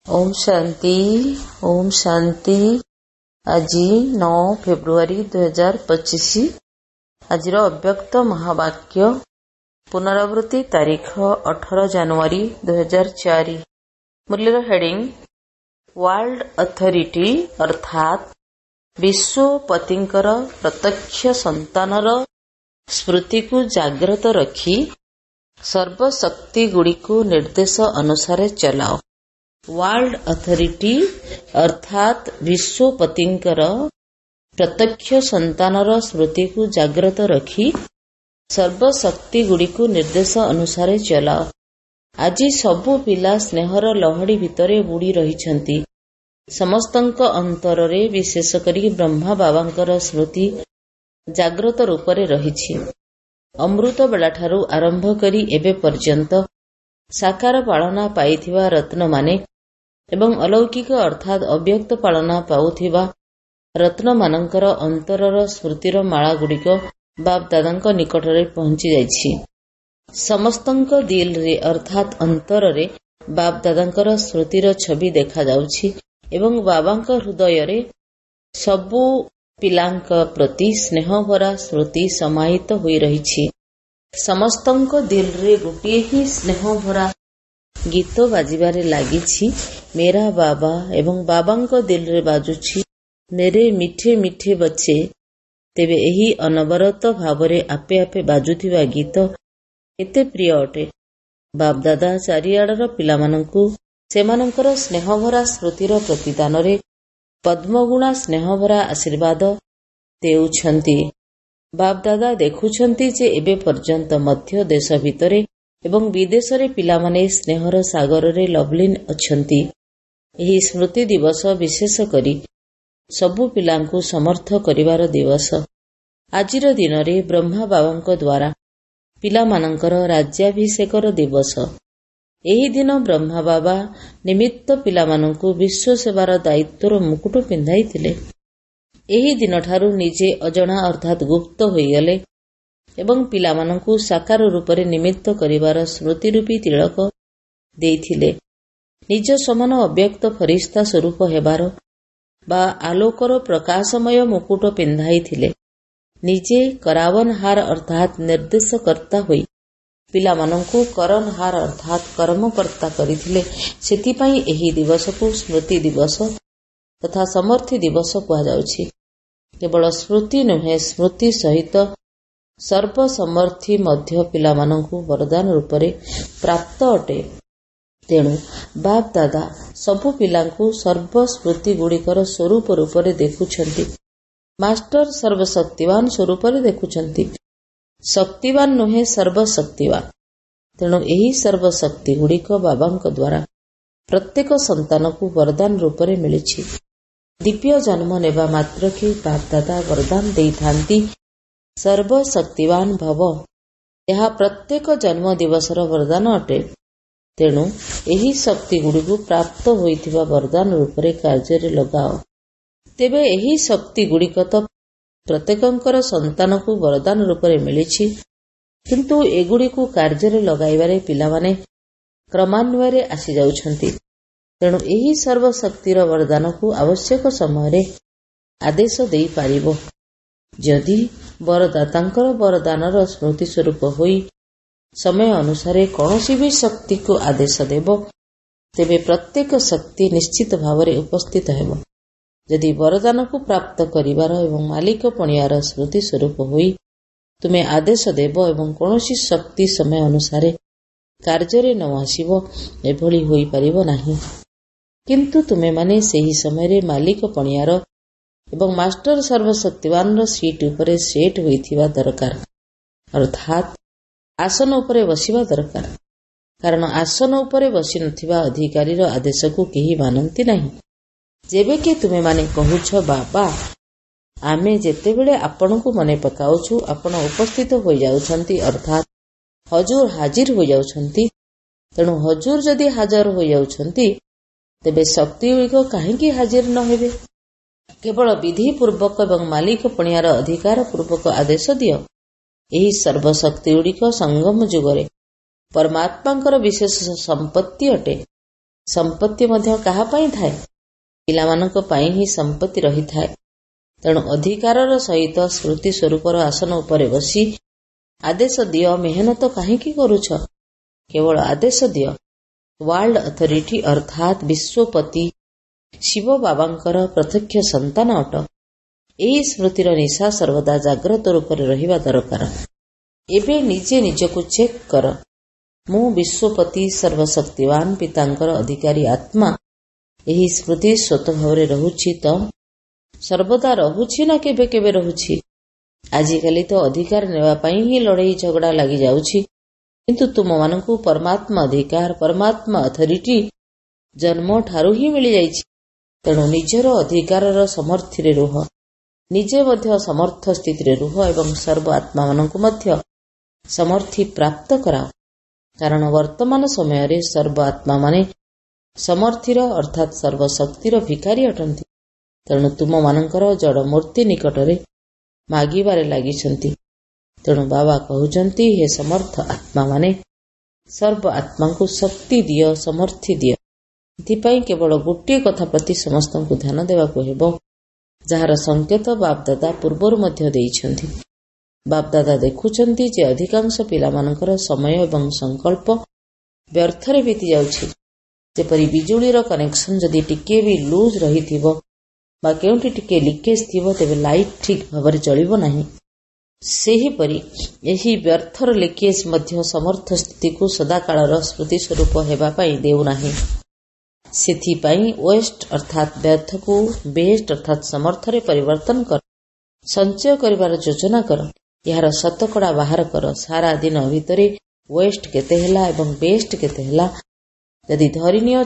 ओम शांति। ओम शांति। आज 9 फेब्रुआरी 2025। आज अव्यक्त महावाक्य पुनरावृत्ति तारीख 18 जनवरी 2004। मूल्यर हेडिंग वर्ल्ड अथॉरिटी अर्थात विश्वपतिंकर प्रत्यक्ष संतानर स्मृति को जाग्रत रखी सर्वशक्ति गुड़िको निर्देश अनुसार चलाओ। वर्ल्ड अथॉरिटी अर्थात विश्वपतिंकर प्रत्यक्ष संतानर स्मृति को जाग्रत रखी सर्वशक्ति गुड़िको निर्देश अनुसार चलाओ। आज सबु पिला स्नेहर लहड़ी भितरे बुड़ी रहिछंती। समस्तंक अंतରରେ विशेष करी ब्रह्मा बाबांकर स्मृति जाग्रत रूपरे रहिछि। अमृत बेलाठारू आरंभ करी एबे पर्यंत साकार पालना पाइथिबा रत्न माने एवं अलौकिक अर्थात अव्यक्त पालना पाउथिबा रत्न मानंकर अंतरर स्मृतिर माला गुड़िक बाप दादांक निकटरे पहुंची जाइछि। समस्तंक दिल रे अर्थात अंतररे बाप दादांकर स्मृतिर छवि देखा जाउछि एवं बाबांक हृदय रे सबु पिलांक प्रति स्नेह भरा स्मृति समाहित होई रहिछि। समस्तंक दिल रे गोटिए ही स्नेह भरा गीत बाजिबारे लागिछि। मेरा बाबा एवं बाबांक दिल रे बाजुछि मेरे मिठे मिठे बच्चे। तेबे एही अनवरत भावरे आपे आपे बाजुथिबा गीत एते प्रिय अटे। बाप दादा चारिआडर पिलामानंकु सेमानंकर स्नेहभरा स्मृतिर प्रतिदानरे पद्मगुणा स्नेहभरा आशीर्वाद देउछंती। बाप दादा देखुछंती जे एबे पर्यंत मध्य देश भितरे एवं विदेशरे पिलामाने स्नेहर सागररे लवलीन अछंती। एही स्मृति दिवस विशेष करी सबु पिलांकु समर्थ करिवार दिवस। आजिर दिनरे ब्रह्मा बाबांक द्वारा पिलामानंकर राज्याभिषेकर दिवस। एही दिन ब्रह्मा बाबा निमित्त पिलामानंकु विश्व सेवार दायित्वर मुकुट पिंधाइथिले। एही दिनठारू निजे अजणा अर्थात गुप्त होइगले एवं पिलामानंकु साकार रूपरे निमित्त करिवार स्मृति रूपी तिलक देइथिले। निज समान अव्यक्त फरिश्ता स्वरूप हेबार बा आलोकर प्रकाशमय मुकुट पिंधाइथिले। निजे करावनहार अर्थात निर्देशकर्ता होई पिलामानंकु करनहार अर्थात कर्मकर्ता करिथिले। सेतिपाई एही दिवसकु स्मृति दिवस तथा समर्थी दिवस कुहाଯାଉଛି। केवल स्मृति नुहे स्मृति सहित सर्वसमर्थी मध्य पिलामानंकु वरदान रूपरे प्राप्त अटे। तेणु बाप दादा सबु पिलांकु सर्वस्मृति गुड़िकर स्वरूप रूपरे देखुछंती। मास्टर सर्वशक्तिवान स्वरूपरे देखुछंती। शक्तिवान नुहे सर्वशक्तिवान। तेणु एही सर्वशक्ति गुड़िक बाबांक द्वारा प्रत्येक संतानकु वरदान रूपरे मिलिछि। दिव्य जन्म नेबा मात्रके बाप दादा वरदान देइथांती सर्वशक्तिवान भव। यह प्रत्येक जन्म दिवसर वरदान अटे। तेणु एही शक्ति गुड़िकु प्राप्त होइथिबा वरदान रूपरे कार्य लगाओ। तेबे एही शक्ति गुड़िक तो प्रत्येकंकर संतानकु वरदान रूपरे मिलिछि, किंतु एगुड़िकु कार्य लगाइबारे पिलामाने क्रमान्वये आसी जाउछंती। तेणु एही सर्वशक्तिर वरदानकु आवश्यक समय आदेश देई पारिबो। जदि वरदातांकर वरदानर स्मृति स्वरूप होई समय अनुसारे कौनसी भी शक्ति को आदेश देव तेबे प्रत्येक शक्ति निश्चित भावरे उपस्थित हेब। यदि वरदान को प्राप्त करिवार एवं मालिक पणियार स्मृति स्वरूप होई तुमे आदेश देव एवं कौनसी शक्ति समय अनुसारे कार्य न आसीबो एभली होई परिबो नाही। किंतु तुमे माने सेही समय मालिक पणियार एवं मास्टर सर्वशक्तिवान सीट उपरे सेट होइथिबा दरकार अर्थात आसन उपरे बसिबा दरकार। कारण आसन उपरे बसी नथिबा अधिकारीर आदेशकु केही मानंती नाही। जेबे कि तुमे माने कहुछ बाबा आमे जेतेबेले आपनकु मने पकाउछु आपण उपस्थित होई जाउछंती अर्थात हजूर हाजिर होई जाउछंती। तेणु हजूर जदि हाजर होई जाउछंती तेबे शक्ति गुड़िक काहेकि हाजिर न हेबे। केवल विधि पूर्वक एवं मालिक पणियार अधिकार पूर्वक आदेश दियो। एही सर्वशक्ति गुड़िक संगम जुगरे परमात्मांकर विशेष संपत्ति अटे। ସମ୍ପତ୍ତି ମଧ୍ୟ କାହା ପାଇଁ ଥାଏ? ପିଲାମାନଙ୍କ ପାଇଁ ହିଁ ସମ୍ପତ୍ତି ରହିଥାଏ। ତେଣୁ ଅଧିକାରର ସହିତ ସ୍ମୃତି ସ୍ୱରୂପର ଆସନ ଉପରେ ବସି ଆଦେଶ ଦିଅ, ମେହନତ କାହିଁକି କରୁଛ? କେବଳ ଆଦେଶ ଦିଅ। ୱାର୍ଲଡ ଅଥରିଟି ଅର୍ଥାତ୍ ବିଶ୍ୱପତି ଶିବ ବାବାଙ୍କର ପ୍ରତ୍ୟକ୍ଷ ସନ୍ତାନ ଅଟ। ଏହି ସ୍ମୃତିର ନିଶା ସର୍ବଦା ଜାଗ୍ରତ ରୂପରେ ରହିବା ଦରକାର। ଏବେ ନିଜେ ନିଜକୁ ଚେକ୍ କର। ମୁଁ ବିଶ୍ୱପତି ସର୍ବଶକ୍ତିବାନ ପିତାଙ୍କର ଅଧିକାରୀ ଆତ୍ମା। ଏହି ସ୍ମୃତି ସ୍ୱତଃ ଭାବରେ ରହୁଛି ତ? ସର୍ବଦା ରହୁଛି ନା କେବେ କେବେ ରହୁଛି? ଆଜିକାଲି ତ ଅଧିକାର ନେବା ପାଇଁ ହିଁ ଲଢ଼େଇ ଝଗଡ଼ା ଲାଗିଯାଉଛି। କିନ୍ତୁ ତୁମମାନଙ୍କୁ ପରମାତ୍ମା ଅଧିକାର, ପରମାତ୍ମା ଅଥରିଟି ଜନ୍ମଠାରୁ ହିଁ ମିଳିଯାଇଛି। ତେଣୁ ନିଜର ଅଧିକାରର ସମର୍ଥିରେ ରୁହ। ନିଜେ ମଧ୍ୟ ସମର୍ଥ ସ୍ଥିତିରେ ରୁହ ଏବଂ ସର୍ବ ଆତ୍ମାମାନଙ୍କୁ ମଧ୍ୟ ସମର୍ଥି ପ୍ରାପ୍ତ କରାଅ। କାରଣ ବର୍ତ୍ତମାନ ସମୟରେ ସର୍ବ ଆତ୍ମାମାନେ ସମର୍ଥିର ଅର୍ଥାତ୍ ସର୍ବଶକ୍ତିର ଭିକାରୀ ଅଟନ୍ତି। ତେଣୁ ତୁମମାନଙ୍କର ଜଡ଼ ମୂର୍ତ୍ତି ନିକଟରେ ମାଗିବାରେ ଲାଗିଛନ୍ତି। ତେଣୁ ବାବା କହୁଛନ୍ତି, ହେ ସମର୍ଥ ଆତ୍ମାମାନେ, ସର୍ବ ଆତ୍ମାଙ୍କୁ ଶକ୍ତି ଦିଅ, ସମର୍ଥି ଦିଅ। ଏଥିପାଇଁ କେବଳ ଗୋଟିଏ କଥା ପ୍ରତି ସମସ୍ତଙ୍କୁ ଧ୍ୟାନ ଦେବାକୁ ହେବ, ଯାହାର ସଂକେତ ବାପଦାଦା ପୂର୍ବରୁ ମଧ୍ୟ ଦେଇଛନ୍ତି। ବାପଦାଦା ଦେଖୁଛନ୍ତି ଯେ ଅଧିକାଂଶ ପିଲାମାନଙ୍କର ସମୟ ଏବଂ ସଂକଳ୍ପ ବ୍ୟର୍ଥରେ ବିତି ଯାଉଛି। ଯେପରି ବିଜୁଳିର କନେକ୍ସନ ଯଦି ଟିକିଏ ବି ଲୁଜ୍ ରହିଥିବ ବା କେଉଁଠି ଟିକିଏ ଲିକେଜ୍ ଥିବ, ତେବେ ଲାଇଟ୍ ଠିକ୍ ଭାବରେ ଜଳିବ ନାହିଁ। ସେହିପରି ଏହି ବ୍ୟର୍ଥର ଲିକେଜ୍ ମଧ୍ୟ ସମର୍ଥ ସ୍ଥିତିକୁ ସଦାକାଳର ସ୍ମୃତି ସ୍ୱରୂପ ହେବା ପାଇଁ ଦେଉନାହିଁ। ସେଥିପାଇଁ ୱେଷ୍ଟ ଅର୍ଥାତ୍ ବ୍ୟର୍ଥକୁ ବେଷ୍ଟ ଅର୍ଥାତ୍ ସମର୍ଥରେ ପରିବର୍ତ୍ତନ କର। ସଞ୍ଚୟ କରିବାର ଯୋଜନା କର। ଏହାର ଶତକଡ଼ା ବାହାର କର। ସାରା ଦିନ ଭିତରେ ୱେଷ୍ଟ କେତେ ହେଲା ଏବଂ ବେଷ୍ଟ କେତେ ହେଲା। ଯଦି ଧରିନିଅ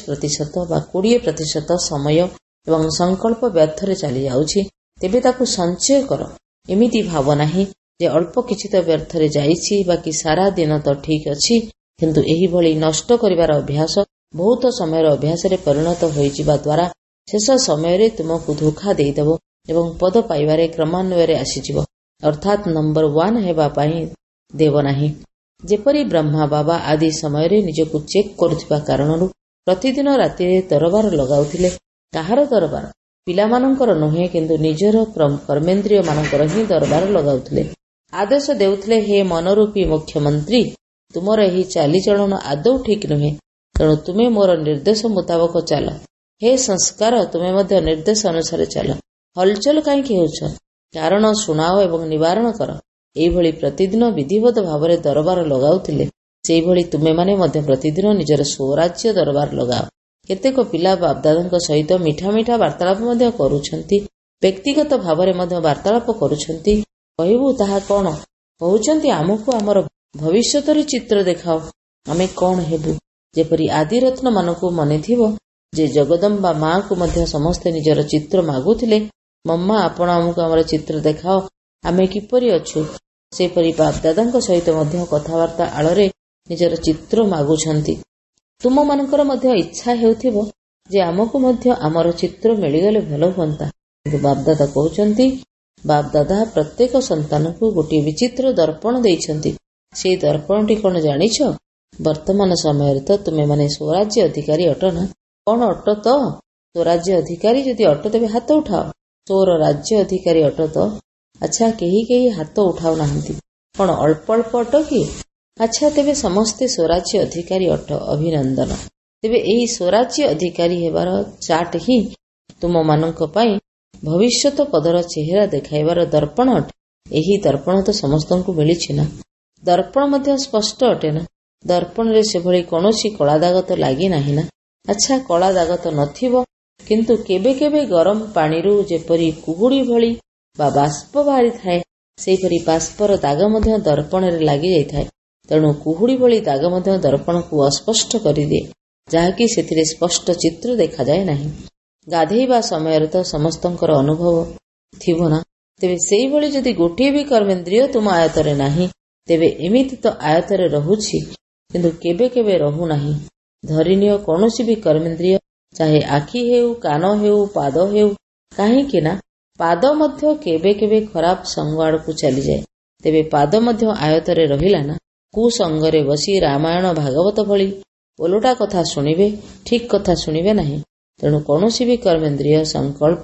40% ବା 20% ସମୟ ଏବଂ ସଂକଳ୍ପ ବ୍ୟର୍ଥରେ ଚାଲିଯାଉଛି, ତେବେ ତାକୁ ସଞ୍ଚୟ କର। ଏମିତି ଭାବ ନାହିଁ ଯେ ଅଳ୍ପ କିଛି ତ ବ୍ୟର୍ଥରେ ଯାଇଛି, ବାକି ସାରା ଦିନ ତ ଠିକ୍ ଅଛି। କିନ୍ତୁ ଏହିଭଳି ନଷ୍ଟ କରିବାର ଅଭ୍ୟାସ ବହୁତ ସମୟର ଅଭ୍ୟାସରେ ପରିଣତ ହୋଇଯିବା ଦ୍ୱାରା ଶେଷ ସମୟରେ ତୁମକୁ ଧୋକା ଦେଇଦେବ ଏବଂ ପଦ ପାଇବାରେ କ୍ରମାନ୍ୱୟରେ ଆସିଯିବ, ଅର୍ଥାତ୍ ନମ୍ବର 1 ହେବା ପାଇଁ ଦେବ ନାହିଁ। ଯେପରି ବ୍ରହ୍ମା ବାବା ଆଦି ସମୟରେ ନିଜକୁ ଚେକ୍ କରୁଥିବା କାରଣରୁ ପ୍ରତିଦିନ ରାତିରେ ଦରବାର ଲଗାଉଥିଲେ। କାହାର ଦରବାର? ପିଲାମାନଙ୍କର ନୁହେଁ, କିନ୍ତୁ ନିଜର କର୍ମେନ୍ଦ୍ରିୟମାନଙ୍କର ହିଁ ଦରବାର ଲଗାଉଥିଲେ। ଆଦେଶ ଦେଉଥିଲେ, ହେ ମନରୂପୀ ମୁଖ୍ୟମନ୍ତ୍ରୀ, ତୁମର ଏହି ଚାଲିଚଳନ ଆଦୌ ଠିକ୍ ନୁହେଁ। ତେଣୁ ତୁମେ ମୋର ନିର୍ଦ୍ଦେଶ ମୁତାବକ ଚାଲ। ହେ ସଂସ୍କାର, ତୁମେ ମଧ୍ୟ ନିର୍ଦ୍ଦେଶ ଅନୁସାରେ ଚାଲ। ହଲଚଲ କାହିଁକି ହେଉଛ? କାରଣ ଶୁଣାଅ ଏବଂ ନିବାରଣ କର। ଏହିଭଳି ପ୍ରତିଦିନ ବିଧିବଦ୍ଧ ଭାବରେ ଦରବାର ଲଗାଉଥିଲେ। ସେହିଭଳି ତୁମେମାନେ ମଧ୍ୟ ପ୍ରତିଦିନ ନିଜର ସ୍ୱରାଜ୍ୟ ଦରବାର ଲଗାଅ। କେତେକ ପିଲା ବାପଦାଦାଙ୍କ ସହିତ ମିଠା ମିଠା ବାର୍ତ୍ତାଳାପ ମଧ୍ୟ କରୁଛନ୍ତି। ବ୍ୟକ୍ତିଗତ ଭାବରେ ମଧ୍ୟ ବାର୍ତ୍ତାଳାପ କରୁଛନ୍ତି। କହିବୁ ତାହା କ'ଣ? କହୁଛନ୍ତି, ଆମକୁ ଆମର ଭବିଷ୍ୟତରେ ଚିତ୍ର ଦେଖାଅ, ଆମେ କ'ଣ ହେବୁ। ଯେପରି ଆଦିରତ୍ନମାନଙ୍କୁ ମନେଥିବ ଯେ ଜଗଦମ୍ବା ମା'କୁ ମଧ୍ୟ ସମସ୍ତେ ନିଜର ଚିତ୍ର ମାଗୁଥିଲେ, ମମ୍ମା ଆପଣ ଆମକୁ ଆମର ଚିତ୍ର ଦେଖାଅ, ଆମେ କିପରି ଅଛୁ। ସେପରି ବାପଦାଦାଙ୍କ ସହିତ ମଧ୍ୟ କଥାବାର୍ତ୍ତା ଆଳରେ ନିଜର ଚିତ୍ର ମାଗୁଛନ୍ତି। ତୁମମାନଙ୍କର ମଧ୍ୟ ଇଚ୍ଛା ହେଉଥିବ ଯେ ଆମକୁ ମଧ୍ୟ ଆମର ଚିତ୍ର ମିଳିଗଲେ ଭଲ ହୁଅନ୍ତା। କିନ୍ତୁ ବାପଦାଦା କହୁଛନ୍ତି, ବାପଦାଦା ପ୍ରତ୍ୟେକ ସନ୍ତାନକୁ ଗୋଟିଏ ବିଚିତ୍ର ଦର୍ପଣ ଦେଇଛନ୍ତି। ସେହି ଦର୍ପଣଟି କ'ଣ ଜାଣିଛ? ବର୍ତ୍ତମାନ ସମୟରେ ତ ତୁମେମାନେ ସ୍ୱରାଜ୍ୟ ଅଧିକାରୀ ଅଟ ନା? କ'ଣ ଅଟ ତ? ସ୍ୱରାଜ୍ୟ ଅଧିକାରୀ ଯଦି ଅଟ ତେବେ ହାତ ଉଠାଅ। ସ୍ୱର ରାଜ୍ୟ ଅଧିକାରୀ ଅଟ ତ? ଆଚ୍ଛା, କେହି ହାତ ଉଠାଉ ନାହାନ୍ତି। କ'ଣ ଅଳ୍ପ ଅଳ୍ପ ଅଟ କି? ଆଚ୍ଛା, ତେବେ ସମସ୍ତେ ସ୍ୱରାଜ୍ୟ ଅଧିକାରୀ ଅଟ। ଅଭିନନ୍ଦନ। ତେବେ ଏହି ସ୍ୱରାଜ୍ୟ ଅଧିକାରୀ ହେବାର ଚାର୍ଟ ହିଁ ତୁମମାନଙ୍କ ପାଇଁ ଭବିଷ୍ୟତ ପଦର ଚେହେରା ଦେଖାଇବାର ଦର୍ପଣ ଅଟେ। ଏହି ଦର୍ପଣ ତ ସମସ୍ତଙ୍କୁ ମିଳିଛି ନା? ଦର୍ପଣ ମଧ୍ୟ ସ୍ପଷ୍ଟ ଅଟେ ନା? ଦର୍ପଣରେ ସେଭଳି କୌଣସି କଳାଦାଗ ତ ଲାଗି ନାହିଁ ନା? ଆଚ୍ଛା, କଳାଦାଗ ତ ନଥିବ, କିନ୍ତୁ କେବେ କେବେ ଗରମ ପାଣିରୁ ଯେପରି କୁହୁଡ଼ି ଭଳି ବା ବାଷ୍ପ ବାହାରିଥାଏ, ସେହିପରି ବାଷ୍ପର ଦାଗ ମଧ୍ୟ ଦର୍ପଣରେ ଲାଗିଯାଇଥାଏ। ତେଣୁ କୁହୁଡ଼ି ଭଳି ଦାଗ ମଧ୍ୟ ଦର୍ପଣକୁ ଅସ୍ପଷ୍ଟ କରିଦିଏ, ଯାହାକି ସେଥିରେ ସ୍ପଷ୍ଟ ଚିତ୍ର ଦେଖାଯାଏ ନାହିଁ। ଗାଧେଇବା ସମୟରେ ତ ସମସ୍ତଙ୍କର ଅନୁଭବ ଥିବ ନା? ତେବେ ସେହିଭଳି ଯଦି ଗୋଟିଏ ବି କର୍ମେନ୍ଦ୍ରିୟ ତୁମ ଆୟତରେ ନାହିଁ, ତେବେ ଏମିତି ତ ଆୟତରେ ରହୁଛି, କିନ୍ତୁ କେବେ କେବେ ରହୁନାହିଁ। ଧରିନିଅ କୌଣସି ବି କର୍ମେନ୍ଦ୍ରିୟ, ଚାହେ ଆଖି ହେଉ, କାନ ହେଉ, ପାଦ ହେଉ, କାହିଁକି ନା ପାଦ ମଧ୍ୟ କେବେ କେବେ ଖରାପ ସଙ୍ଗ ଆଡ଼କୁ ଚାଲିଯାଏ। ତେବେ ପାଦ ମଧ୍ୟ ଆୟତରେ ରହିଲା ନା? କୁସଙ୍ଗରେ ବସି ରାମାୟଣ ଭାଗବତ ଭଳି ଓଲଟା କଥା ଶୁଣିବେ, ଠିକ୍ କଥା ଶୁଣିବେ ନାହିଁ। ତେଣୁ କୌଣସି ବି କର୍ମେନ୍ଦ୍ରିୟ ସଂକଳ୍ପ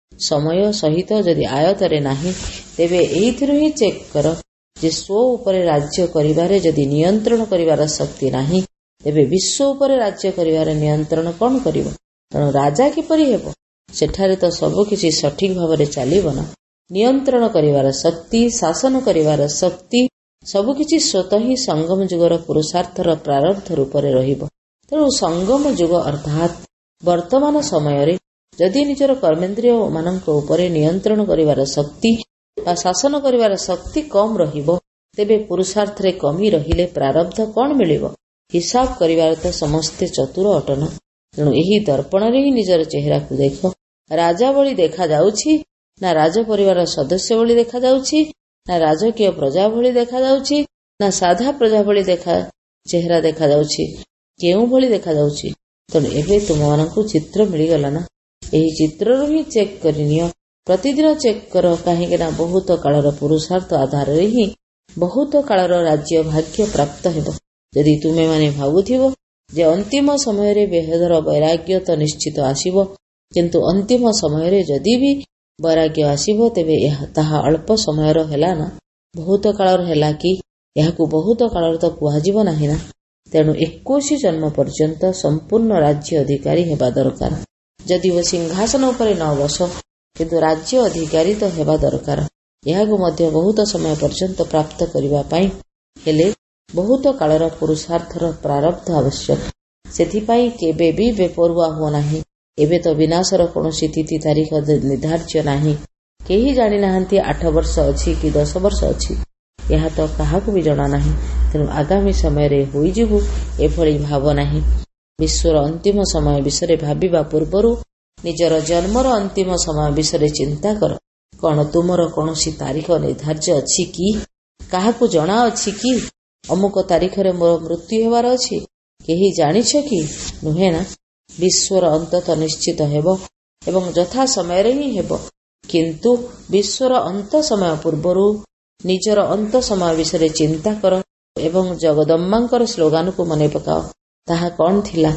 ସମୟ ସହିତ ଯଦି ଆୟତରେ ନାହିଁ, ତେବେ ଏଇଥିରୁ ହିଁ ଚେକ୍ କର ଯେ ସ୍ୱ ଉପରେ ରାଜ୍ୟ କରିବାରେ ଯଦି ନିୟନ୍ତ୍ରଣ କରିବାର ଶକ୍ତି ନାହିଁ, ତେବେ ବିଶ୍ୱ ଉପରେ ରାଜ୍ୟ କରିବାର ନିୟନ୍ତ୍ରଣ କ'ଣ କରିବ? ତେଣୁ ରାଜା କିପରି ହେବ? ସେଠାରେ ତ ସବୁକିଛି ସଠିକ୍ ଭାବରେ ଚାଲିବ ନା। ନିୟନ୍ତ୍ରଣ କରିବାର ଶକ୍ତି, ଶାସନ କରିବାର ଶକ୍ତି ସବୁକିଛି ସ୍ୱତଃ ହିଁ ସଙ୍ଗମ ଯୁଗର ପୁରୁଷାର୍ଥର ପ୍ରାରବ୍ଧ ରୂପରେ ରହିବ। ତେଣୁ ସଙ୍ଗମ ଯୁଗ ଅର୍ଥାତ୍ ବର୍ତ୍ତମାନ ସମୟରେ ଯଦି ନିଜର କର୍ମେନ୍ଦ୍ରିୟ ମାନଙ୍କ ଉପରେ ନିୟନ୍ତ୍ରଣ କରିବାର ଶକ୍ତି ବା ଶାସନ କରିବାର ଶକ୍ତି କମ୍ ରହିବ, ତେବେ ପୁରୁଷାର୍ଥରେ କମି ରହିଲେ ପ୍ରାରବ୍ଧ କ'ଣ ମିଳିବ? ହିସାବ କରିବାର ତ ସମସ୍ତେ ଚତୁର ଅଟନ। ତେଣୁ ଏହି ଦର୍ପଣରେ ହିଁ ନିଜର ଚେହେରାକୁ ଦେଖ। ରାଜା ଭଳି ଦେଖାଯାଉଛି ନା ରାଜ ପରିବାର ସଦସ୍ୟ ଭଳି ଦେଖାଯାଉଛି, ନା ରାଜକୀୟ ପ୍ରଜା ଭଳି ଦେଖାଯାଉଛି, ନା ସାଧା ପ୍ରଜା ଭଳି ଚେହେରା ଦେଖାଯାଉଛି, କେଉଁ ଭଳି ଦେଖାଯାଉଛି? ତେଣୁ ଏବେ ତୁମମାନଙ୍କୁ ଚିତ୍ର ମିଳିଗଲା ନା। ଏହି ଚିତ୍ରରୁ ହିଁ ଚେକ୍ କରିନିଅ। ପ୍ରତିଦିନ ଚେକ୍ କର, କାହିଁକି ନା ବହୁତ କାଳର ପୁରୁଷାର୍ଥ ଆଧାରରେ ହିଁ ବହୁତ କାଳର ରାଜ୍ୟ ଭାଗ୍ୟ ପ୍ରାପ୍ତ ହେବ। ଯଦି ତୁମେମାନେ ଭାବୁଥିବ ଯେ ଅନ୍ତିମ ସମୟରେ ବେହେଦର ବୈରାଗ୍ୟ ତ ନିଶ୍ଚିତ ଆସିବ, କିନ୍ତୁ ଅନ୍ତିମ ସମୟରେ ଯଦି ବି ବୈରାଗ୍ୟ ଆସିବ, ତେବେ ତାହା ଅଳ୍ପ ସମୟର ହେଲା ନା ବହୁତ କାଳର ହେଲା କି? ଏହାକୁ ବହୁତ କାଳର ତ କୁହାଯିବ ନାହିଁ ନା। ତେଣୁ 21 ଜନ୍ମ ପର୍ଯ୍ୟନ୍ତ ସମ୍ପୂର୍ଣ୍ଣ ରାଜ୍ୟ ଅଧିକାରୀ ହେବା ଦରକାର। ଯଦିଓ ସିଂହାସନ ଉପରେ ନ ବସ, କିନ୍ତୁ ରାଜ୍ୟ ଅଧିକାରୀ ତ ହେବା ଦରକାର। ଏହାକୁ ମଧ୍ୟ ବହୁତ ସମୟ ପର୍ଯ୍ୟନ୍ତ ପ୍ରାପ୍ତ କରିବା ପାଇଁ ହେଲେ ବହୁତ କାଳର ପୁରୁଷାର୍ଥର ପ୍ରାରବ୍ଧ ଆବଶ୍ୟକ। ସେଥିପାଇଁ କେବେ ବି ବେପରୁଆ ହୁଅ ନାହିଁ। ଏବେ ତ ବିନାଶର କୌଣସି ତିଥି ତାରିଖ ନିର୍ଦ୍ଧାର୍ଯ୍ୟ ନାହିଁ। କେହି ଜାଣିନାହାନ୍ତି 8 ବର୍ଷ ଅଛି କି 10 ବର୍ଷ ଅଛି, ଏହା ତ କାହାକୁ ବି ଜଣା ନାହିଁ। ତେଣୁ ଆଗାମୀ ସମୟରେ ହୋଇଯିବୁ ଏଭଳି ଭାବ ନାହିଁ। ବିଶ୍ୱର ଅନ୍ତିମ ସମୟ ବିଷୟରେ ଭାବିବା ପୂର୍ବରୁ ନିଜର ଜନ୍ମର ଅନ୍ତିମ ସମୟ ବିଷୟରେ ଚିନ୍ତା କର। କ'ଣ ତୁମର କୌଣସି ତାରିଖ ନିର୍ଦ୍ଧାର୍ଯ୍ୟ ଅଛି କି? କାହାକୁ ଜଣା ଅଛି କି ଅମୁକ ତାରିଖରେ ମୋର ମୃତ୍ୟୁ ହେବାର ଅଛି? କେହି ଜାଣିଛ କି? ନୁହେଁ ନା। ବିଶ୍ୱର ଅନ୍ତ ତ ନିଶ୍ଚିତ ହେବ ଏବଂ ଯଥା ସମୟରେ ହିଁ ହେବ। କିନ୍ତୁ ବିଶ୍ୱର ଅନ୍ତ ସମୟ ପୂର୍ବରୁ ନିଜର ଅନ୍ତ ସମୟ ବିଷୟରେ ଚିନ୍ତା କର ଏବଂ ଜଗଦମ୍ବାଙ୍କର ସ୍ଲୋଗାନକୁ ମନେ ପକାଅ। ତାହା କ'ଣ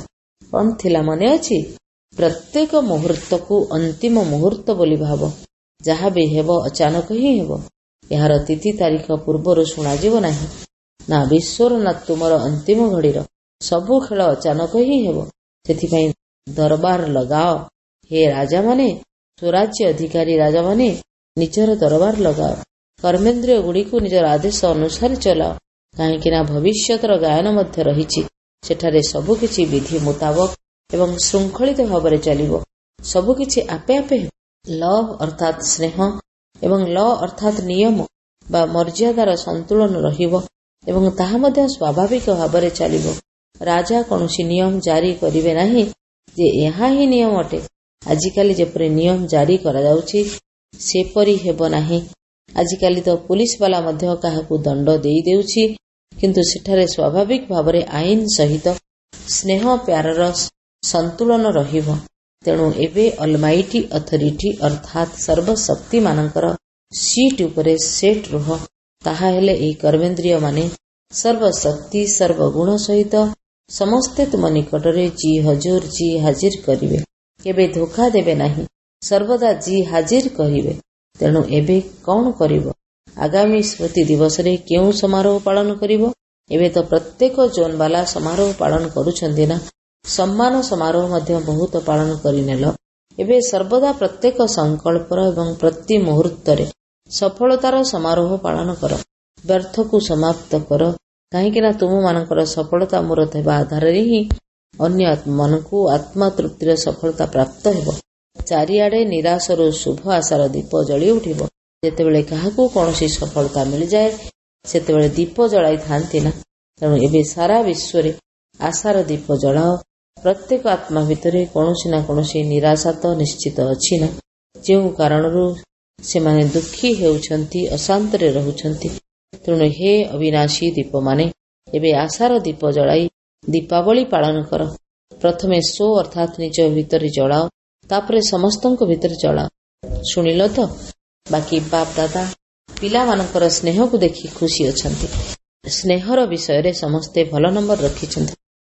ଥିଲା ମନେ ଅଛି? ପ୍ରତ୍ୟେକ ମୁହୂର୍ତ୍ତକୁ ଅନ୍ତିମ ମୁହୂର୍ତ୍ତ ବୋଲି ଭାବ। ଯାହା ବି ହେବ ଅଚାନକ ହିଁ ହେବ। ଏହାର ତିଥି ତାରିଖ ପୂର୍ବରୁ ଶୁଣାଯିବ ନାହିଁ। ନା ବିଶ୍ୱର ନା ତୁମର ଅନ୍ତିମ ଘଡ଼ିର ସବୁ ଖେଳ ଅଚାନକ ହିଁ ହେବ। ସେଥିପାଇଁ ଦରବାର ଲଗାଅ। ହେ ରାଜାମାନେ, ସ୍ୱରାଜ୍ୟ ଅଧିକାରୀ ରାଜାମାନେ, ନିଜର ଦରବାର ଲଗାଅ। କର୍ମେନ୍ଦ୍ରିୟ ଗୁଡ଼ିକୁ ନିଜର ଆଦେଶ ଅନୁସାରେ ଚଲାଅ। କାହିଁକି ନା ଭବିଷ୍ୟତର ଗାୟନ ମଧ୍ୟ ରହିଛି। ସେଠାରେ ସବୁକିଛି ବିଧି ମୁତାବକ ଏବଂ ଶୃଙ୍ଖଳିତ ଭାବରେ ଚାଲିବ। ସବୁକିଛି ଆପେ ଆପେ ହେବ। ଲ ଅର୍ଥାତ୍ ସ୍ନେହ ଏବଂ ଲ ଅର୍ଥାତ୍ ନିୟମ ବା ମର୍ଯ୍ୟାଦାର ସନ୍ତୁଳନ ରହିବ ଏବଂ ତାହା ମଧ୍ୟ ସ୍ୱାଭାବିକ ଭାବରେ ଚାଲିବ। ରାଜା କୌଣସି ନିୟମ ଜାରି କରିବେ ନାହିଁ ଯେ ଏହା ହିଁ ନିୟମ ଅଟେ। ଆଜିକାଲି ଯେପରି ନିୟମ ଜାରି କରାଯାଉଛି ସେପରି ହେବ ନାହିଁ। ଆଜିକାଲି ତ ପୁଲିସ ବାଲା ମଧ୍ୟ କାହାକୁ ଦଣ୍ଡ ଦେଇଦେଉଛି, କିନ୍ତୁ ସେଠାରେ ସ୍ୱାଭାବିକ ଭାବରେ ଆଇନ ସହିତ ସ୍ନେହ ପ୍ୟାରର ସନ୍ତୁଳନ ରହିବ। ତେଣୁ ଏବେ ଅଲମାଇଟି ଅଥରିଟି ଅର୍ଥାତ୍ ସର୍ବଶକ୍ତି ମାନଙ୍କର ସିଟ୍ ଉପରେ ସେଟ୍ ରୁହ। ତାହା ହେଲେ ଏହି କର୍ମେନ୍ଦ୍ରିୟ ମାନେ ସର୍ବଶକ୍ତି ସର୍ବଗୁଣ ସହିତ ସମସ୍ତେ ତୁମ ନିକଟରେ ଜି ହଜୁର ଜି ହାଜିର କରିବେ। କେବେ ଧୋକା ଦେବେ ନାହିଁ, ସର୍ବଦା ଜି ହାଜିର କରିବେ। ତେଣୁ ଏବେ କ'ଣ କରିବ? ଆଗାମୀ ସ୍ମୃତି ଦିବସରେ କେଉଁ ସମାରୋହ ପାଳନ କରିବ? ଏବେ ତ ପ୍ରତ୍ୟେକ ଜୋନବାଲା ସମାରୋହ ପାଳନ କରୁଛନ୍ତି ନା। ସମ୍ମାନ ସମାରୋହ ମଧ୍ୟ ବହୁତ ପାଳନ କରିନେଲ। ଏବେ ସର୍ବଦା ପ୍ରତ୍ୟେକ ସଂକଳ୍ପର ଏବଂ ପ୍ରତି ମୁହୂର୍ତ୍ତରେ ସଫଳତାର ସମାରୋହ ପାଳନ କର। ବ୍ୟର୍ଥକୁ ସମାପ୍ତ କର। କାହିଁକି ନା ତୁମମାନଙ୍କର ସଫଳତା ମୂରତ ହେବା ଆଧାରରେ ହିଁ ଅନ୍ୟ ମାନଙ୍କୁ ଆତ୍ମତୃପ୍ତିର ସଫଳତା ପ୍ରାପ୍ତ ହେବ। ଚାରିଆଡ଼େ ନିରାଶରୁ ଶୁଭ ଆଶାର ଦୀପ ଜଳି ଉଠିବ। ଯେତେବେଳେ କାହାକୁ କୌଣସି ସଫଳତା ମିଳିଯାଏ ସେତେବେଳେ ଦୀପ ଜଳାଇଥାନ୍ତି ନା। ତେଣୁ ଏବେ ସାରା ବିଶ୍ୱରେ ଆଶାର ଦୀପ ଜଳାଅ। ପ୍ରତ୍ୟେକ ଆତ୍ମା ଭିତରେ କୌଣସି ନା କୌଣସି ନିରାଶା ତ ନିଶ୍ଚିତ ଅଛି ନା। ଯେଉଁ କାରଣରୁ ସେମାନେ ଦୁଃଖୀ ହେଉଛନ୍ତି, ଅଶାନ୍ତରେ ରହୁଛନ୍ତି। ତେଣୁ ହେ ଅବିନାଶୀ ଦୀପମାନେ, ଏବେ ଆଶାର ଦୀପ ଜଳାଇ ଦୀପାବଳି ପାଳନ କର। ପ୍ରଥମେ ସ୍ୱ ଅର୍ଥାତ୍ ନିଜ ଭିତରେ ଜଳାଅ, ତାପରେ ସମସ୍ତଙ୍କ ଭିତରେ ଜଳାଅ। ଶୁଣିଲ ତ? ବାକି ବାପ ଦାଦା ପିଲାମାନଙ୍କର ସ୍ନେହକୁ ଦେଖି ଖୁସି ଅଛନ୍ତି। ସ୍ନେହର ବିଷୟରେ ସମସ୍ତେ ଭଲ ନମ୍ବର ରଖିଛନ୍ତି।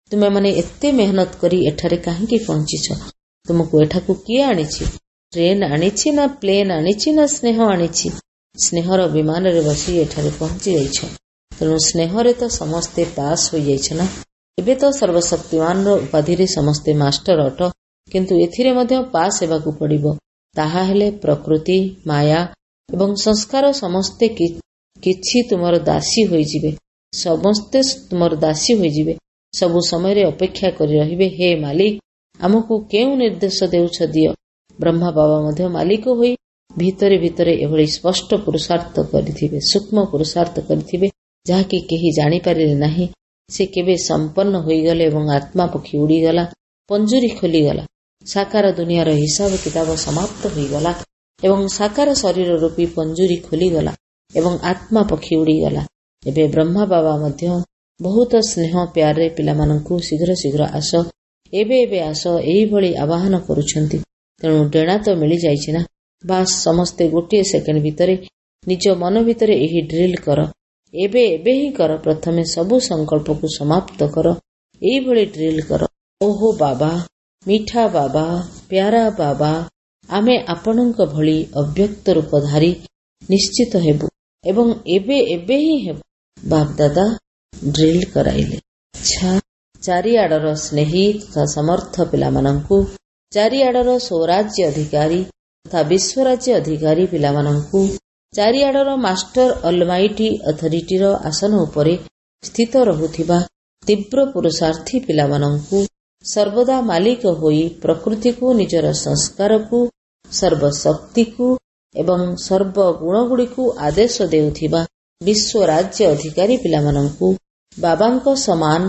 ତୁମେମାନେ ଏତେ ମେହନତ କରି ଏଠାରେ କାହିଁକି ପହଞ୍ଚିଛ? ତୁମକୁ ଏଠାକୁ କିଏ ଆଣିଛି? ଟ୍ରେନ୍ ଆଣିଛି ନା ପ୍ଲେନ୍ ଆଣିଛି ନା ସ୍ନେହ ଆଣିଛି? ସ୍ନେହର ବିମାନରେ ବସି ଏଠାରେ ପହଞ୍ଚି ଯାଇଛ। ତେଣୁ ସ୍ନେହରେ ତ ସମସ୍ତେ ପାସ୍ ହୋଇଯାଇଛ ନା। ଏବେ ତ ସର୍ବଶକ୍ତିମାନର ଉପାଧିରେ ସମସ୍ତେ ମାଷ୍ଟର ଅଟ, କିନ୍ତୁ ଏଥିରେ ମଧ୍ୟ ପାସ୍ ହେବାକୁ ପଡ଼ିବ। ତାହା ହେଲେ ପ୍ରକୃତି, ମାୟା ଏବଂ ସଂସ୍କାର ସମସ୍ତେ କିଛି ତୁମର ଦାସୀ ହୋଇଯିବେ। ସମସ୍ତେ ତୁମର ଦାସୀ ହୋଇଯିବେ। ସବୁ ସମୟରେ ଅପେକ୍ଷା କରି ରହିବେ, ହେ ମାଲିକ, ଆମକୁ କେଉଁ ନିର୍ଦ୍ଦେଶ ଦେଉଛ ଦିଅ। ବ୍ରହ୍ମା ବାବା ମଧ୍ୟ ମାଲିକ ହୋଇ ଭିତରେ ଭିତରେ ଏଭଳି ସ୍ପଷ୍ଟ ପୁରୁଷାର୍ଥ କରିଥିବେ, ସୂକ୍ଷ୍ମ ପୁରୁଷାର୍ଥ କରିଥିବେ, ଯାହାକି କେହି ଜାଣିପାରିଲେ ନାହିଁ। ସେ କେବେ ସମ୍ପନ୍ନ ହୋଇଗଲେ ଏବଂ ଆତ୍ମା ପକ୍ଷୀ ଉଡ଼ିଗଲା, ପଞ୍ଜୁରୀ ଖୋଲିଗଲା। ସାକାର ଦୁନିଆର ହିସାବ କିତାବ ସମାପ୍ତ ହୋଇଗଲା ଏବଂ ସାକାର ଶରୀର ରୂପୀ ପଞ୍ଜୁରୀ ଖୋଲିଗଲା ଏବଂ ଆତ୍ମା ପକ୍ଷୀ ଉଡ଼ିଗଲା। ଏବେ ବ୍ରହ୍ମା ବାବା ମଧ୍ୟ ବହୁତ ସ୍ନେହ ପ୍ୟାରରେ ପିଲାମାନଙ୍କୁ ଶୀଘ୍ର ଶୀଘ୍ର ଆସ, ଏବେ ଏବେ ଆସ ଏହିଭଳି ଆବାହନ କରୁଛନ୍ତି। ତେଣୁ ଡେଣା ତ ମିଳିଯାଇଛି ନା। ବାସ୍ ସମସ୍ତେ ଗୋଟିଏ ସେକେଣ୍ଡ ଭିତରେ ନିଜ ମନ ଭିତରେ ଏହି ଡ୍ରିଲ୍ କର। ଏବେ ଏବେ ହିଁ କର। ପ୍ରଥମେ ସବୁ ସଂକଳ୍ପକୁ ସମାପ୍ତ କର। ଏଇଭଳି ଡ୍ରିଲ୍ କର। ଓହୋ ବାବା, ମିଠା ବାବା, ପ୍ୟାରା ବାବା, ଆମେ ଆପଣଙ୍କ ଭଳି ଅବ୍ୟକ୍ତ ରୂପଧାରୀ ନିଶ୍ଚିତ ହେବୁ ଏବଂ ଏବେ ଏବେ ହିଁ ହେବୁ। ବାପଦାଦା ଡ୍ରିଲ୍ କରାଇଲେ। ଚାରିଆଡ଼ର ସ୍ନେହୀ ତଥା ସମର୍ଥ ପିଲାମାନଙ୍କୁ, ଚାରିଆଡ଼ର ସ୍ୱରାଜ୍ୟ ଅଧିକାରୀ ତଥା ବିଶ୍ୱରାଜ୍ୟ ଅଧିକାରୀ ପିଲାମାନଙ୍କୁ, ଚାରିଆଡ଼ର ମାଷ୍ଟର ଅଲମାଇଟି ଅଥରିଟିର ଆସନ ଉପରେ ସ୍ଥିତ ରହୁଥିବା ତୀବ୍ର ପୁରୁଷାର୍ଥୀ ପିଲାମାନଙ୍କୁ, ସର୍ବଦା ମାଲିକ ହୋଇ ପ୍ରକୃତିକୁ, ନିଜର ସଂସ୍କାରକୁ, ସର୍ବଶକ୍ତିକୁ ଏବଂ ସର୍ବଗୁଣଗୁଡ଼ିକୁ ଆଦେଶ ଦେଉଥିବା ବିଶ୍ୱରାଜ୍ୟ ଅଧିକାରୀ ପିଲାମାନଙ୍କୁ, ବାବାଙ୍କ ସମାନ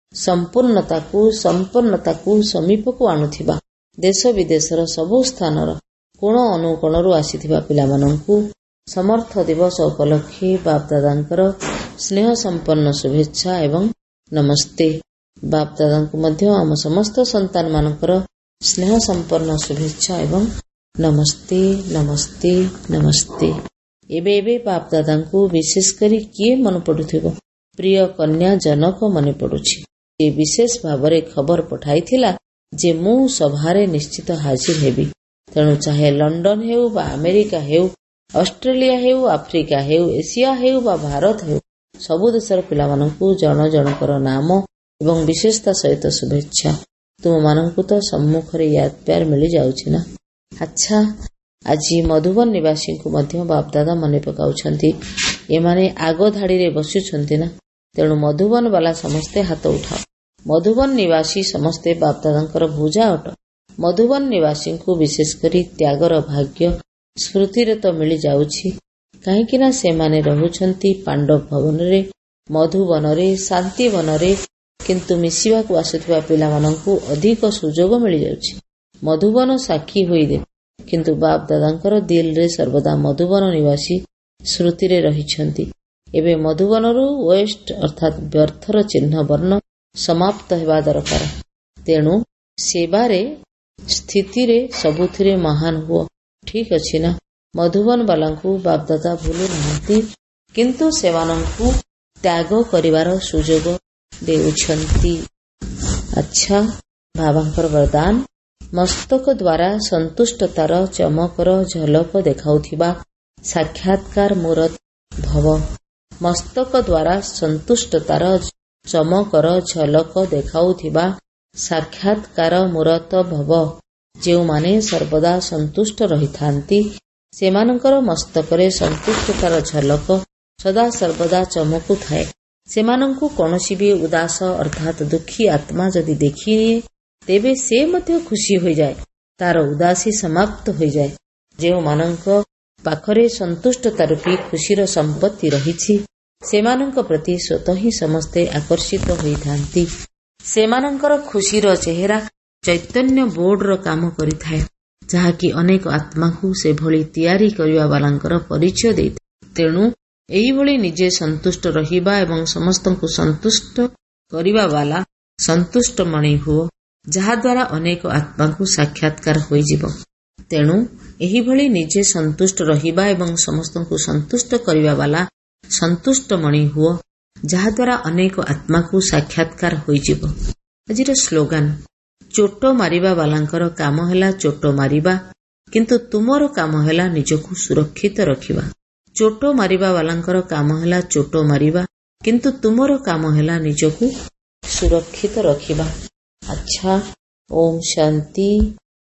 ସମ୍ପନ୍ନତାକୁ ସମୀପକୁ ଆଣୁଥିବା ଦେଶ ବିଦେଶର ସବୁ ସ୍ଥାନର କୋଣ ଅନୁକୋଣରୁ ଆସିଥିବା ପିଲାମାନଙ୍କୁ ସମର୍ଥ ଦିବସ ଉପଲକ୍ଷେ ବାପଦାଦାଙ୍କର ସ୍ନେହ ସମ୍ପନ୍ନ ଶୁଭେଚ୍ଛା ଏବଂ ନମସ୍ତେ। ବାପଦାଦାଙ୍କୁ ମଧ୍ୟ ଆମ ସମସ୍ତ ସନ୍ତାନମାନଙ୍କର ସ୍ନେହ ସମ୍ପନ୍ନ ଶୁଭେଚ୍ଛା ଏବଂ ନମସ୍ତେ ନମସ୍ତେ ନମସ୍ତେ। ଏବେ ଏବେ ବାପଦାଦାଙ୍କୁ ବିଶେଷ କରି କିଏ ମନେ ପଡୁଥିବ? ପ୍ରିୟ କନ୍ୟା ଜନକ ମନେ ପଡୁଛି। ସେ ବିଶେଷ ଭାବରେ ଖବର ପଠାଇଥିଲା ଯେ ମୁଁ ସଭାରେ ନିଶ୍ଚିତ ହାଜିର ହେବି। ତେଣୁ ଚାହେ ଲଣ୍ଡନ ହେଉ ବା ଆମେରିକା ହେଉ, ଅଷ୍ଟ୍ରେଲିଆ ହେଉ, ଆଫ୍ରିକା ହେଉ, ଏସିଆ ହେଉ ବା ଭାରତ ହେଉ, ସବୁ ଦେଶର ପିଲାମାନଙ୍କୁ ଜଣ ଜଣଙ୍କର ନାମ ଏବଂ ବିଶେଷତା ସହିତ ଶୁଭେଚ୍ଛା। ତୁମମାନଙ୍କୁ ତ ସମ୍ମୁଖରେ ୟାଦ ପ୍ୟାର ମିଳିଯାଉଛି ନା। ଆଚ୍ଛା, ଆଜି ମଧୁବନ ନିବାସୀଙ୍କୁ ମଧ୍ୟ ବାପଦାଦା ମନେ ପକାଉଛନ୍ତି। ଏମାନେ ଆଗ ଧାଡ଼ିରେ ବସୁଛନ୍ତି ନା। ତେଣୁ ମଧୁବନ ବାଲା ସମସ୍ତେ ହାତ ଉଠାଅ। ମଧୁବନ ନିବାସୀ ସମସ୍ତେ ବାପଦାଦାଙ୍କର ଭୁଜା ଅଟ। ମଧୁବନ ନିବାସୀଙ୍କୁ ବିଶେଷ କରି ତ୍ୟାଗର ଭାଗ୍ୟ ସ୍ମୃତିରେ ତ ମିଳିଯାଉଛି, କାହିଁକି ନା ସେମାନେ ରହୁଛନ୍ତି ପାଣ୍ଡବ ଭବନରେ, ମଧୁବନରେ, ଶାନ୍ତିବନରେ, କିନ୍ତୁ ମିଶିବାକୁ ଆସୁଥିବା ପିଲାମାନଙ୍କୁ ଅଧିକ ସୁଯୋଗ ମିଳିଯାଉଛି। ମଧୁବନ ସାକ୍ଷୀ ହୋଇଦେ, କିନ୍ତୁ ବାପଦାଦାଙ୍କର ଦିଲରେ ସର୍ବଦା ମଧୁବନ ନିବାସୀ ସ୍ମୃତିରେ ରହିଛନ୍ତି। ଏବେ ମଧୁବନରୁ ୱେଷ୍ଟ ଅର୍ଥାତ୍ ବ୍ୟର୍ଥର ଚିହ୍ନ ବର୍ଣ୍ଣ ସମାପ୍ତ ହେବା ଦରକାର। ତେଣୁ ସେବାରେ, ସ୍ଥିତିରେ, ସବୁଥିରେ ମହାନ ହୁଅ। ଠିକ୍ ଅଛି ନା। ମଧୁବନ ବାଲାଙ୍କୁ ବାପଦାଦା ଭୁଲୁ ନାହାନ୍ତି, କିନ୍ତୁ ସେମାନଙ୍କୁ ତ୍ୟାଗ କରିବାର ସୁଯୋଗ ଦେଉଛନ୍ତି। ଆଚ୍ଛା, ବାବାଙ୍କର ବରଦାନ। ମସ୍ତକ ଦ୍ୱାରା ସନ୍ତୁଷ୍ଟତାର ଚମକର ଝଲକ ଦେଖାଉଥିବା ସାକ୍ଷାତକାର ମୂରତ ଭବ। ମସ୍ତକ ଦ୍ୱାରା ସନ୍ତୁଷ୍ଟତାର ଚମକର ଝଲକ ଦେଖାଉଥିବା ସାକ୍ଷାତକାର ମୂରତ ଭବ। ଯେଉଁମାନେ ସର୍ବଦା ସନ୍ତୁଷ୍ଟ ରହିଥାନ୍ତି, ସେମାନଙ୍କର ମସ୍ତକରେ ସନ୍ତୁଷ୍ଟତାର ଝଲକ ସଦା ସର୍ବଦା ଚମକୁଥାଏ। ସେମାନଙ୍କୁ କୌଣସି ବି ଉଦାସ ଅର୍ଥାତ୍ ଦୁଃଖୀ ଆତ୍ମା ଯଦି ଦେଖିନିଏ, ତେବେ ସେ ମଧ୍ୟ ଖୁସି ହୋଇଯାଏ। ତାର ଉଦାସୀ ସମାପ୍ତ ହୋଇଯାଏ। ଯେଉଁମାନଙ୍କ ପାଖରେ ସନ୍ତୁଷ୍ଟତା ରୂପୀ ଖୁସିର ସମ୍ପତ୍ତି ରହିଛି, ସେମାନଙ୍କ ପ୍ରତି ସ୍ୱତଃ ହିଁ ସମସ୍ତେ ଆକର୍ଷିତ ହୋଇଥାନ୍ତି। ସେମାନଙ୍କର ଖୁସିର ଚେହେରା ଚୈତନ୍ୟ ବୋର୍ଡର କାମ କରିଥାଏ, ଯାହାକି ଅନେକ ଆତ୍ମାକୁ ସେଭଳି ତିଆରି କରିବା ବାଲାଙ୍କର ପରିଚୟ ଦେଇଥାଏ। ତେଣୁ ଏହିଭଳି ନିଜେ ସନ୍ତୁଷ୍ଟ ରହିବା ଏବଂ ସମସ୍ତଙ୍କୁ ସନ୍ତୁଷ୍ଟ କରିବା ବାଲା ସନ୍ତୁଷ୍ଟମଣି ହୁଅ, ଯାହାଦ୍ୱାରା ଅନେକ ଆତ୍ମାକୁ ସାକ୍ଷାତକାର ହୋଇଯିବ। ତେଣୁ ଏହିଭଳି ନିଜେ ସନ୍ତୁଷ୍ଟ ରହିବା ଏବଂ ସମସ୍ତଙ୍କୁ ସନ୍ତୁଷ୍ଟ କରିବା ବାଲା ସନ୍ତୁଷ୍ଟମଣି ହୁଅ, ଯାହାଦ୍ୱାରା ଅନେକ ଆତ୍ମାକୁ ସାକ୍ଷାତକାର ହୋଇଯିବ। ଆଜିର ସ୍ଲୋଗାନ, ଚୋଟ ମାରିବା ବାଲାଙ୍କର କାମ ହେଲା ଚୋଟ ମାରିବା, କିନ୍ତୁ ତୁମର କାମ ହେଲା ନିଜକୁ ସୁରକ୍ଷିତ ରଖିବା। ଚୋଟ ମାରିବା ବାଲାଙ୍କର କାମ ହେଲା ଚୋଟ ମାରିବା, କିନ୍ତୁ ତୁମର କାମ ହେଲା ନିଜକୁ ସୁରକ୍ଷିତ ରଖିବା। ଆଚ୍ଛା, ଓମ୍ ଶାନ୍ତି।